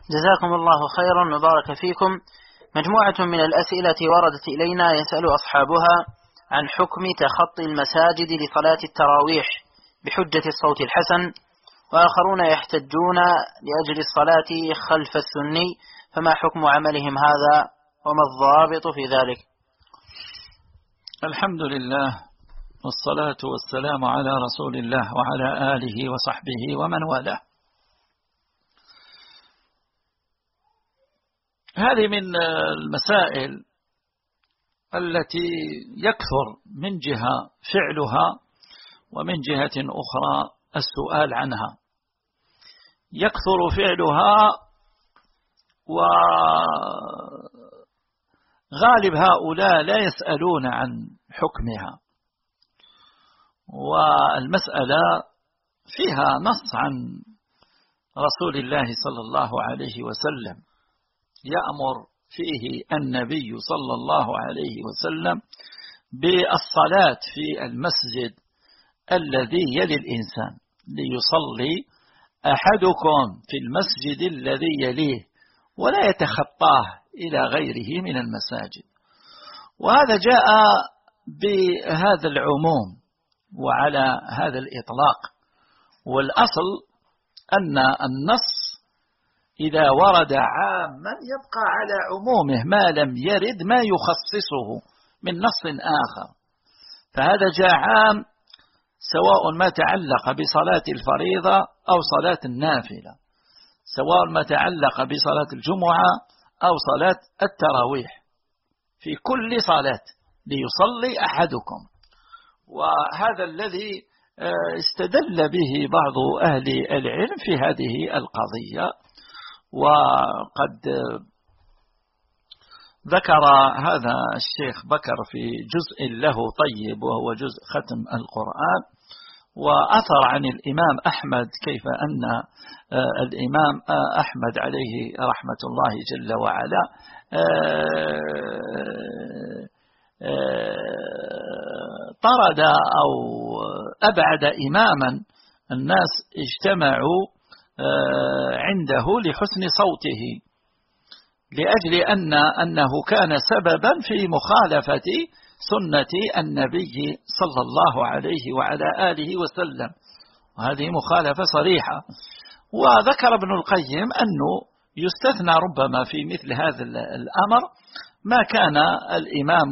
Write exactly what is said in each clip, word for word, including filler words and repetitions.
جزاكم الله خيرا وبارك فيكم. مجموعة من الأسئلة وردت إلينا يسأل أصحابها عن حكم تخطي المساجد لصلاة التراويح بحجة الصوت الحسن، وآخرون يحتجون لأجل الصلاة خلف السني، فما حكم عملهم هذا وما الضابط في ذلك؟ الحمد لله والصلاة والسلام على رسول الله وعلى آله وصحبه ومن والاه. هذه من المسائل التي يكثر من جهة فعلها ومن جهة أخرى السؤال عنها. يكثر فعلها وغالب هؤلاء لا يسألون عن حكمها، والمسألة فيها نص عن رسول الله صلى الله عليه وسلم يأمر فيه النبي صلى الله عليه وسلم بالصلاة في المسجد الذي يلي الإنسان، ليصلي أحدكم في المسجد الذي يليه ولا يتخطاه إلى غيره من المساجد. وهذا جاء بهذا العموم وعلى هذا الإطلاق، والأصل أن النص إذا ورد عاما يبقى على عمومه ما لم يرد ما يخصصه من نص آخر. فهذا جاء عام سواء ما تعلق بصلاة الفريضة أو صلاة النافلة، سواء ما تعلق بصلاة الجمعة أو صلاة التراويح، في كل صلاة ليصلي أحدكم. وهذا الذي استدل به بعض أهل العلم في هذه القضية. وقد ذكر هذا الشيخ بكر في جزء له طيب وهو جزء ختم القرآن، وأثر عن الإمام أحمد كيف أن الإمام أحمد عليه رحمة الله جل وعلا طرد أو أبعد إماما الناس اجتمعوا عنده لحسن صوته، لأجل أن أنه كان سببا في مخالفة سنة النبي صلى الله عليه وعلى آله وسلم، وهذه مخالفة صريحة. وذكر ابن القيم أنه يستثنى ربما في مثل هذا الأمر ما كان الإمام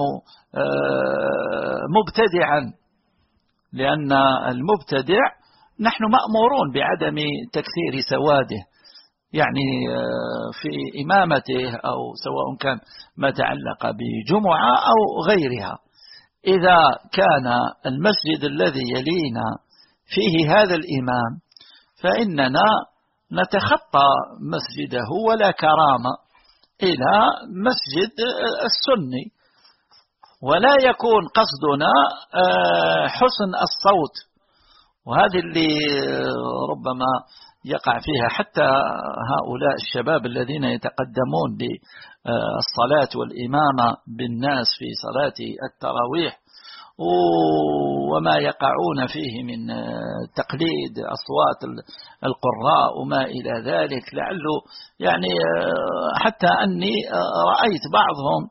مبتدعا، لأن المبتدع نحن مأمورون بعدم تكثير سواده، يعني في إمامته أو سواء كان ما تعلق بجمعة أو غيرها. إذا كان المسجد الذي يلينا فيه هذا الإمام فإننا نتخطى مسجده ولا كرامة إلى مسجد السني، ولا يكون قصدنا حسن الصوت. وهذه اللي ربما يقع فيها حتى هؤلاء الشباب الذين يتقدمون بالصلاة والإمامة بالناس في صلاة التراويح، وما يقعون فيه من تقليد أصوات القراء وما إلى ذلك. لعله يعني حتى أني رأيت بعضهم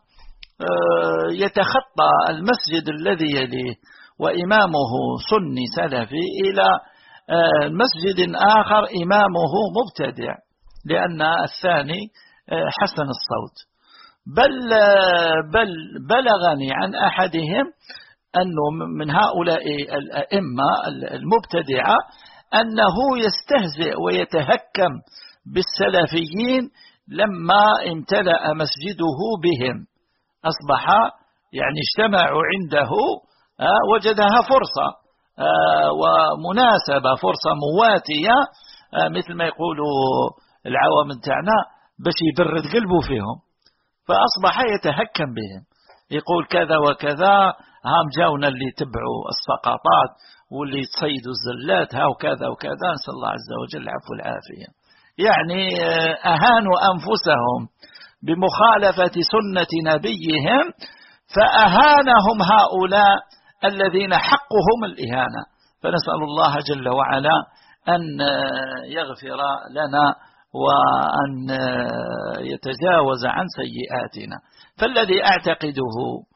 يتخطى المسجد الذي يليه وإمامه سني سلفي إلى مسجد آخر إمامه مبتدع، لأن الثاني حسن الصوت. بل, بل بلغني عن أحدهم أنه من هؤلاء الأئمة المبتدعة أنه يستهزئ ويتهكم بالسلفيين لما امتلأ مسجده بهم، أصبح يعني اجتمعوا عنده وجدها فرصة ومناسبة، فرصة مواتية مثل ما يقولوا العوام بتاعنا باش يبرد قلبه فيهم، فأصبح يتهكم بهم، يقول كذا وكذا، هم جاونا اللي يتبعوا السقاطات واللي يتصيدوا الزلات، ها وكذا وكذا، نسأل الله عز وجل العفو والعافية. يعني أهانوا أنفسهم بمخالفة سنة نبيهم، فأهانهم هؤلاء الذين حقهم الإهانة. فنسأل الله جل وعلا أن يغفر لنا وأن يتجاوز عن سيئاتنا. فالذي أعتقده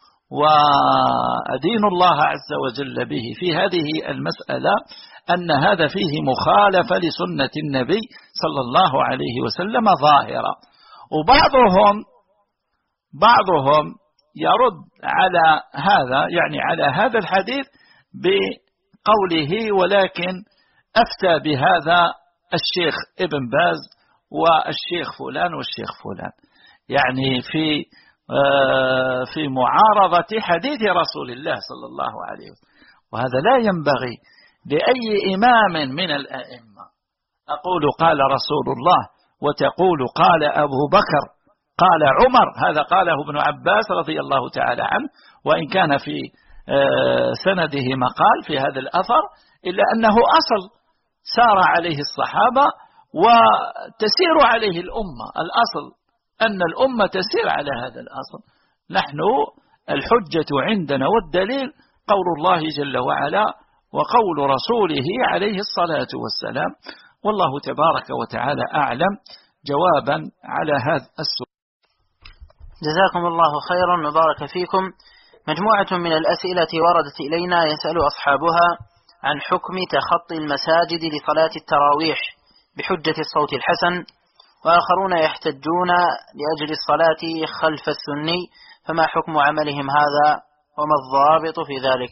وأدين الله عز وجل به في هذه المسألة أن هذا فيه مخالفة لسنة النبي صلى الله عليه وسلم ظاهرة. وبعضهم بعضهم يرد على هذا، يعني على هذا الحديث بقوله ولكن أفتى بهذا الشيخ ابن باز والشيخ فلان والشيخ فلان، يعني في في معارضة حديث رسول الله صلى الله عليه وسلم. وهذا لا ينبغي لأي إمام من الأئمة. أقول قال رسول الله وتقول قال أبو بكر قال عمر، هذا قاله ابن عباس رضي الله تعالى عنه، وإن كان في سنده مقال في هذا الأثر، إلا أنه أصل سار عليه الصحابة وتسير عليه الأمة. الأصل أن الأمة تسير على هذا الأصل. نحن الحجة عندنا والدليل قول الله جل وعلا وقول رسوله عليه الصلاة والسلام، والله تبارك وتعالى أعلم. جوابا على هذا السؤال. جزاكم الله خيرا وبارك فيكم. مجموعة من الأسئلة وردت إلينا يسأل أصحابها عن حكم تخطي المساجد لصلاة التراويح بحجة الصوت الحسن، وآخرون يحتجون لأجل الصلاة خلف السني، فما حكم عملهم هذا وما الضابط في ذلك؟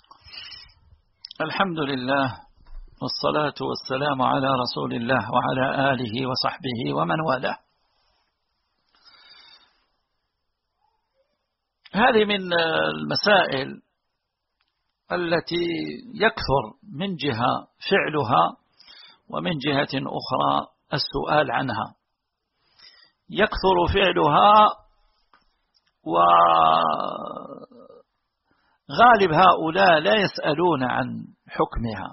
الحمد لله والصلاة والسلام على رسول الله وعلى آله وصحبه ومن والاه. هذه من المسائل التي يكثر من جهة فعلها ومن جهة أخرى السؤال عنها. يكثر فعلها، وغالب هؤلاء لا يسألون عن حكمها،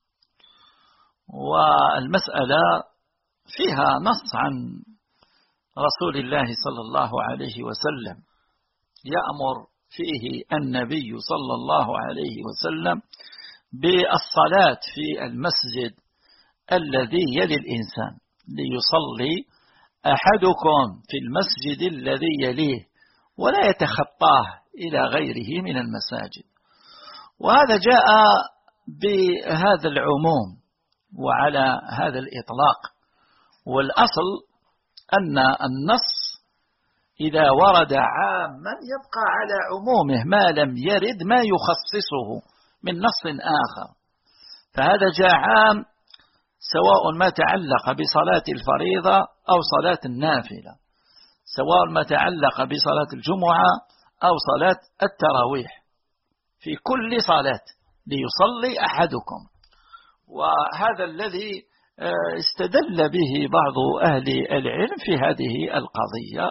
والمسألة فيها نص عن رسول الله صلى الله عليه وسلم يأمر فيه النبي صلى الله عليه وسلم بالصلاة في المسجد الذي يلي الإنسان، ليصلي أحدكم في المسجد الذي يليه ولا يتخطاه إلى غيره من المساجد. وهذا جاء بهذا العموم وعلى هذا الإطلاق. والأصل أن النص إذا ورد عاما يبقى على عمومه ما لم يرد ما يخصصه من نص آخر. فهذا جاء عام سواء ما تعلق بصلاة الفريضة أو صلاة النافلة، سواء ما تعلق بصلاة الجمعة أو صلاة التراويح، في كل صلاة ليصلي أحدكم. وهذا الذي استدل به بعض أهل العلم في هذه القضية.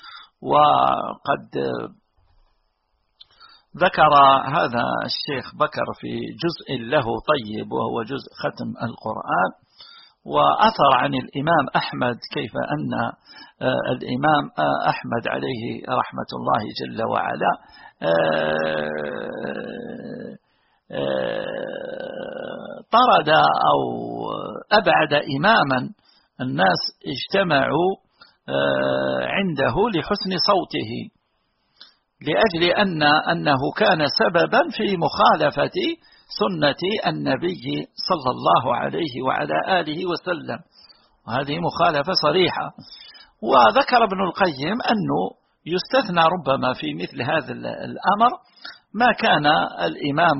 وقد ذكر هذا الشيخ بكر في جزء له طيب وهو جزء ختم القرآن، وأثر عن الإمام أحمد كيف أن الإمام أحمد عليه رحمة الله جل وعلا طرد أو أبعد إماما الناس اجتمعوا عنده لحسن صوته، لأجل أن أنه كان سببا في مخالفة سنة النبي صلى الله عليه وعلى آله وسلم، وهذه مخالفة صريحة. وذكر ابن القيم أنه يستثنى ربما في مثل هذا الأمر ما كان الإمام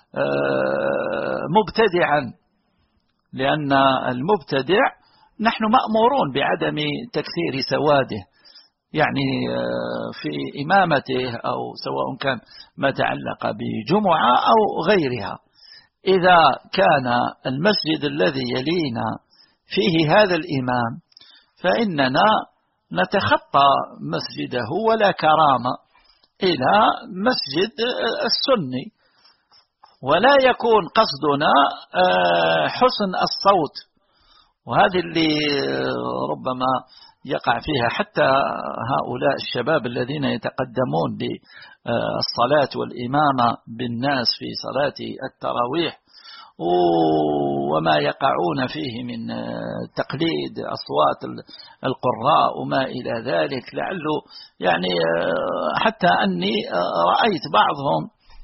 مبتدعا، لأن المبتدع نحن مأمورون بعدم تكثير سواده، يعني في إمامته أو سواء كان ما تعلق بجمعة أو غيرها. إذا كان المسجد الذي يلينا فيه هذا الإمام فإننا نتخطى مسجده ولا كرامة إلى مسجد السني، ولا يكون قصدنا حسن الصوت. وهذه اللي ربما يقع فيها حتى هؤلاء الشباب الذين يتقدمون بالصلاة والإمامة بالناس في صلاة التراويح، وما يقعون فيه من تقليد أصوات القراء وما إلى ذلك. لعله يعني حتى أني رأيت بعضهم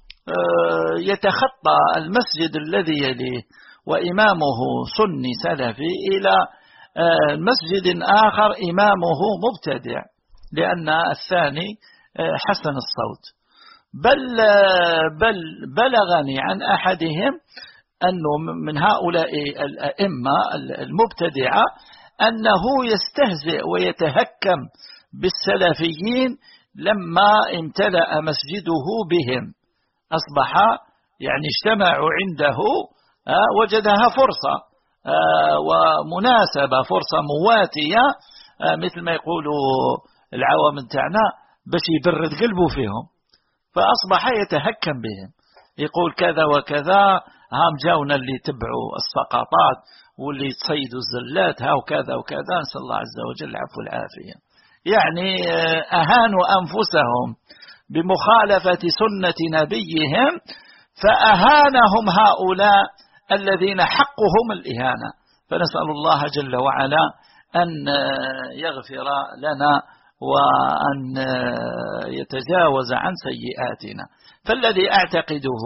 يتخطى المسجد الذي يليه وإمامه سني سلفي إلى مسجد آخر إمامه مبتدع، لأن الثاني حسن الصوت. بل بل بلغني عن أحدهم أنه من هؤلاء الأئمة المبتدعة أنه يستهزئ ويتهكم بالسلفيين لما امتلأ مسجده بهم، أصبح يعني اجتمعوا عنده وجدها فرصة ومناسبة، فرصة مواتية مثل ما يقولوا العوام تاعنا باش يبرد قلبه فيهم، فأصبح يتهكم بهم، يقول كذا وكذا، هم جاونا اللي يتبعوا السقاطات واللي تصيدوا الزلات ها وكذا وكذا، نسأل الله عز وجل العفو والعافية. يعني أهانوا أنفسهم بمخالفة سنة نبيهم، فأهانهم هؤلاء الذين حقهم الإهانة. فنسأل الله جل وعلا أن يغفر لنا وأن يتجاوز عن سيئاتنا. فالذي أعتقده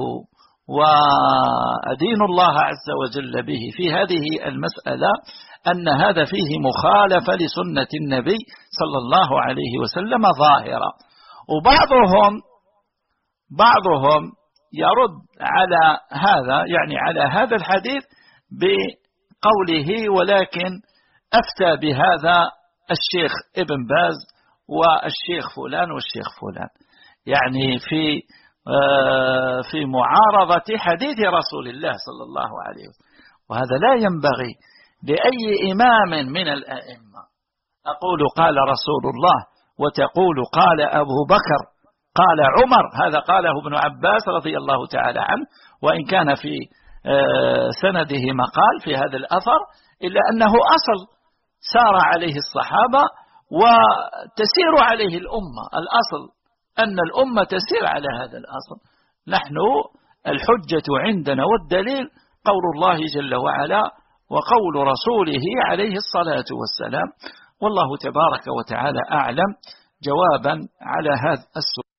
وأدين الله عز وجل به في هذه المسألة أن هذا فيه مخالفة لسنة النبي صلى الله عليه وسلم ظاهرة. وبعضهم بعضهم يرد على هذا، يعني على هذا الحديث بقوله ولكن أفتى بهذا الشيخ ابن باز والشيخ فلان والشيخ فلان، يعني في في معارضة حديث رسول الله صلى الله عليه وسلم. وهذا لا ينبغي لأي إمام من الأئمة. أقول قال رسول الله وتقول قال أبو بكر قال عمر، هذا قاله ابن عباس رضي الله تعالى عنه، وإن كان في سنده مقال في هذا الأثر، إلا أنه أصل سار عليه الصحابة وتسير عليه الأمة. الأصل أن الأمة تسير على هذا الأصل. نحن الحجة عندنا والدليل قول الله جل وعلا وقول رسوله عليه الصلاة والسلام. والله تبارك وتعالى أعلم. جوابا على هذا السؤال